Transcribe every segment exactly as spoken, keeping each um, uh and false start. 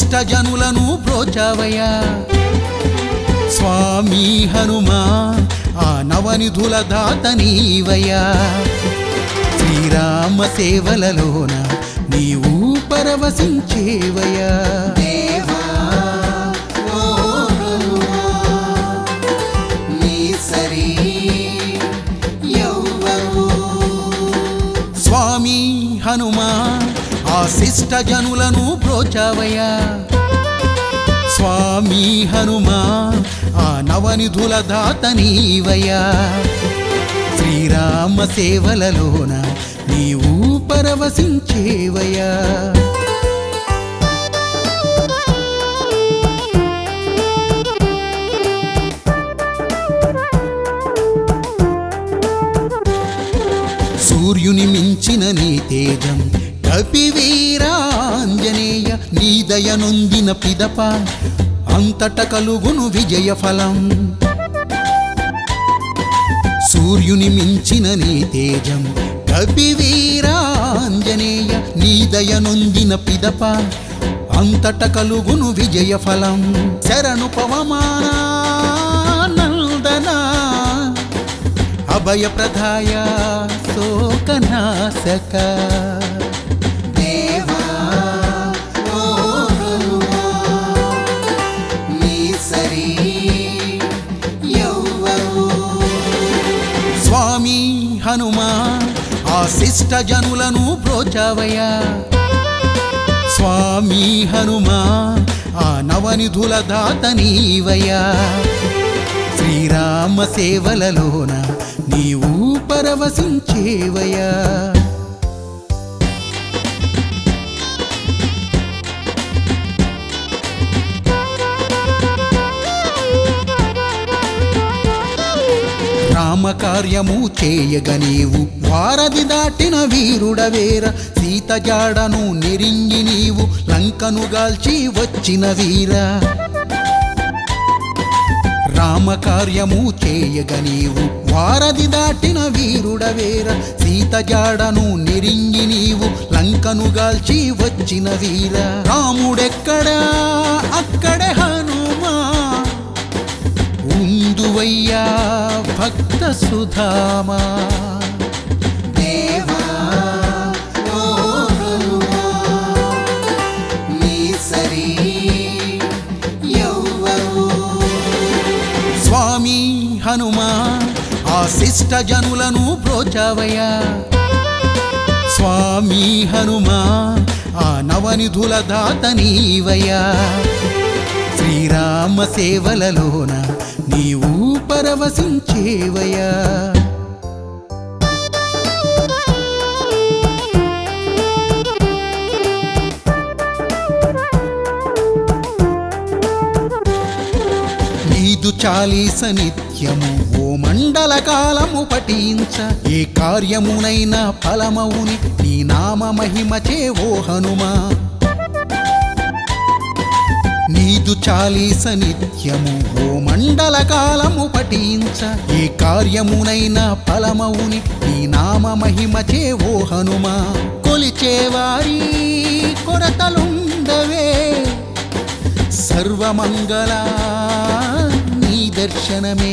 శిష్ట జనులను బ్రోచావయ్యా స్వామి హనుమా ఆ నవనిధుల దాత నీవయ్యా శ్రీరామ సేవలలోన నీవు పరవశించేవయ్యా దేవా ఓ హనుమా నీ సరి యౌవను స్వామి హనుమా ఆ శిష్ట జనులను బ్రోచావయ్యా స్వామి హనుమా ఆ నవనిధుల దాత నీవయ్యా శ్రీరామ సేవలలోన నీవు పరవశించేవయ్యా సూర్యుని మించిన నీ తేజం కపివీరాంజనేయ నీ దయనొందిన పిదప అంతట కలుగును విజయ ఫలం సూర్యుని మించిన నీ తేజం కపివీరాంజనేయ నీ దయనొందిన పిదప అంతట కలుగును విజయ ఫలం శరణు పవమానా నందనా అభయ ప్రదాయ శోకనాశక దేవా ఓ హనుమా నీ సరి యౌవను స్వామి హనుమా ఆ శిష్ట జనులను బ్రోచావయ్యా స్వామి హనుమా ఆ నవనిధుల దాత నీవయ్యా శ్రీరామ సేవలలోన నీవు పరవశించేవయ్యా రామకార్యము చేయగ నీవు వారధి దాటిన వీరుడవేర సీత జాడను నెరింగి నీవు లంకను గాల్చి వచ్చిన వీరా రామకార్యము చేయగ నీవు వారధి దాటిన వీరుడవేర సీత జాడను నెరింగి నీవు లంకను గాల్చి వచ్చిన వీర రాముడెక్కడా అక్కడే హనుమా ఉందువయ్యా భక్త సుధామా దేవా ఓ హనుమా నీ సరి యౌవను స్వామి హనుమా ఆ శిష్ట జనులను బ్రోచావయ్యా స్వామి హనుమా ఆ నవనిధుల దాత నీవయ్యా శ్రీరామ సేవలలోన నీవు పరవశించేవయ్యా నీదు చాలీస నిత్యము ఓ మండల కాలము పఠించ ఏ కార్యమునైనా ఫలమవుని నీ నామ మహిమచే ఓ హనుమా నీదు చాలీస నిత్యము ఓ మండల కాలము పఠించ ఏ కార్యమునైనా ఫలమవుని నీ నామ మహిమచే ఓ హనుమా కొలిచేవారి కొరతలుండవే సర్వమంగళ నీ దర్శనమే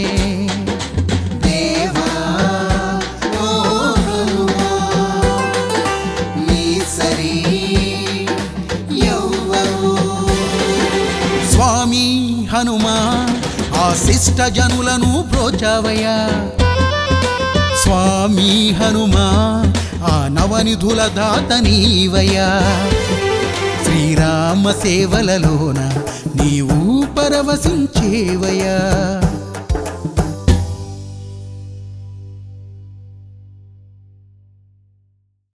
దేవా ఓ హనుమా నీ సరి యౌవను స్వామి హనుమా ఆ శిష్ట జనులను బ్రోచావయ్యా స్వామి హనుమా ఆ నవనిధుల దాత నీవయ్యా శ్రీరామ సేవలలోన నీవు పరవశించేవయ్యా